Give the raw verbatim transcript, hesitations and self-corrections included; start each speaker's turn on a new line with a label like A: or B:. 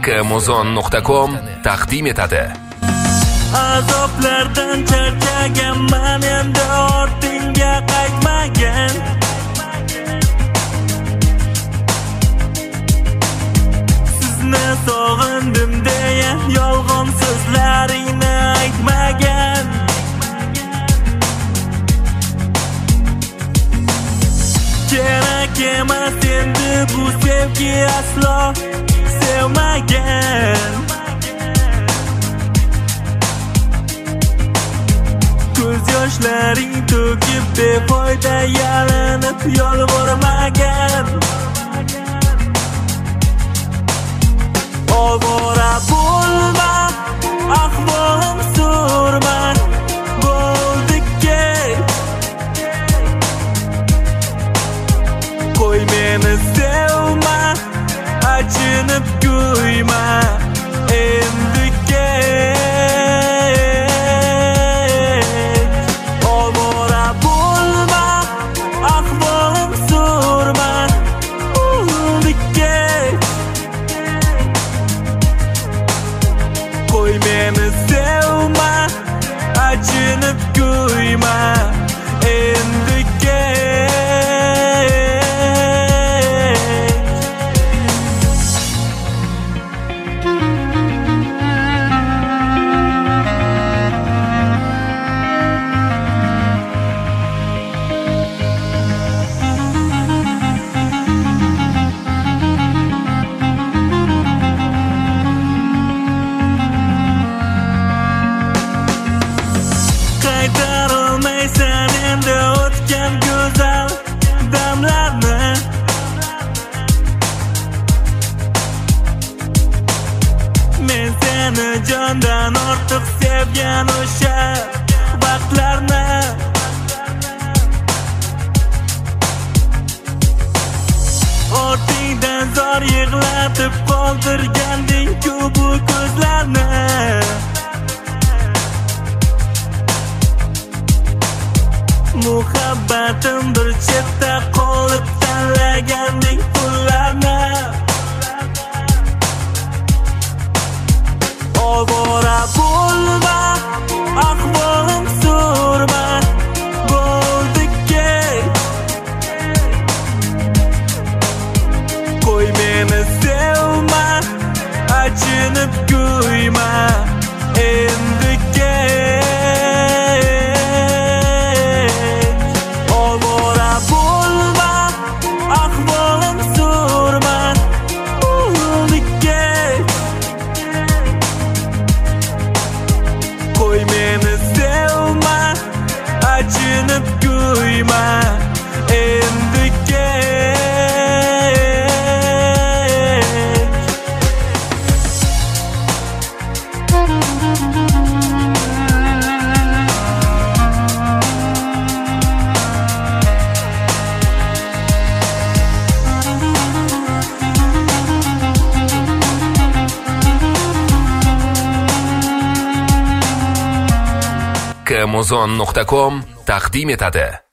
A: Kamuzon nuqta com taqdim etadi.
B: Azoblardan charchaganman, endi ortingga qaytmagan. Sizni sog'indim deya yolg'on so'zlaringni aytmagan. Kerak emas endi bu sevgi, aslo sevmagan. Ko'z yoshlaring to'kib befoyda yalinib yolvormagan. Ovora bo'lma, ahvolim so'rma, bo'ldi ket. Qo'y meni sevma, achinib kuyma, endi ket. Ovora bo'lma, ahvolim so'rma, bo'ldi ket. Qo'y meni sevma, achinib kuyma, endi ket. Qaytarolmaysan endi o'tgan go'zal damlarni. Men seni jondan ortiq sevgan o'sha vaqtlarni. Ortingdan zor yig'latib qoldirganding-ku bu ko'zlarni. Muhabbatim bir chetda qolib tanlagandek pullarni. Ovora bo'lma, ahvolim so'rma, bo'ldi ket. Qo'y meni sevma, achinib kuyma, endi ket. Qo'y meni sevma, achinib kuyma, endi ket.
A: Kamuzon nuqta com taqdim etadi.